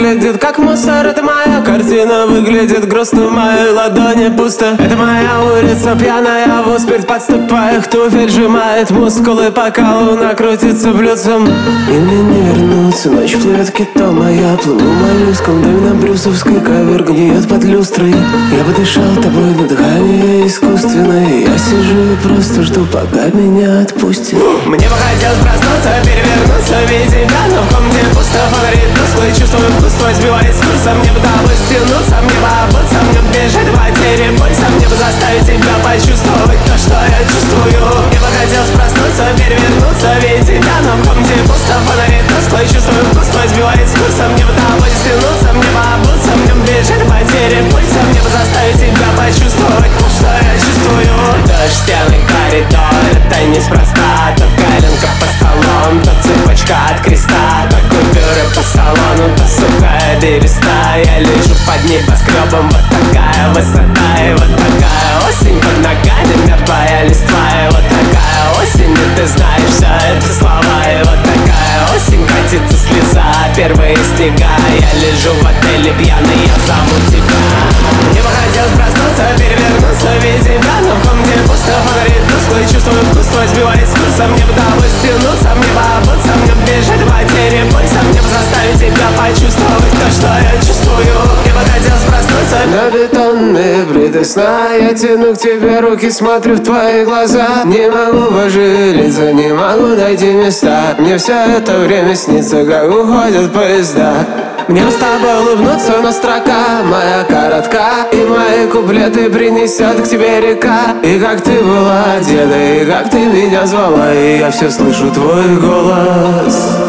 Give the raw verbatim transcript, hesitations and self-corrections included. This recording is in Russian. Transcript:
выглядит как мусор. Это моя картина выглядит грустно, в моей ладони пусто. Это моя улица пьяная, в успех подступаях туфель сжимает мускулы, пока луна крутится блюдцем. И мне не вернуться, ночь плывет китом, а я плыву моллюском. Дым на брюсовской ковер гниет под люстрой. Я бы дышал тобой, но дыхание искусственное. Я сижу и просто жду, пока меня отпустит. Мне бы хотелось проснуться, перевернуться, видеть тебя, но в комнате пусто. Фонарит тусклый, чувствую вкус твой сбивает с курса. Мне бы тобой стянуться, мне бы обуться, мне бы бежать в потере пульса. Мне бы заставить тебя почувствовать то, что я чувствую. Мне бы хотелось проснуться, перевернуться, видеть тебя, но в комнате пусто. Фонарит тусклый, чувствую вкус твой сбивает с курса. Мне бы тобой стянуться, мне бы обуться, мне бы бежать в потере пульса. Мне бы заставить тебя почувствовать то, что я чувствую. Дождь, стены, коридор, это неспроста. То коленка по столом, то цепочка от креста, то купюры по салону, то сухая береста. Я лежу под небоскребом, вот такая высота. И вот такая осень под ногами, мертвая листва. И вот такая осень, и ты знаешь, все это слова. И вот такая осень, катится слеза, первые снега. Я лежу в отеле пьяный, я зову тебя. Мне бы хотелось проснуться, перевернуться, видеть тебя, но в комнате пусто. Фонарит тусклый, чувствую вкус твой сбивает с курса. Мне бы тобой стянуться, мне бы обуться, мне бы бежать в потере пульса. Мне бы заставить тебя почувствовать то, что я чувствую. Мне бы хотелось проснуться. На бетонные плиты сна я тяну к тебе руки, смотрю в твои глаза. Не могу пошевелиться, не могу найти места. Мне все это время снится, как уходят поезда. Мне бы с тобой улыбнуться, но строка моя коротка, и мои куплеты принесет к тебе река. И как ты была одета, и как ты меня звала, и я все слышу твой голос.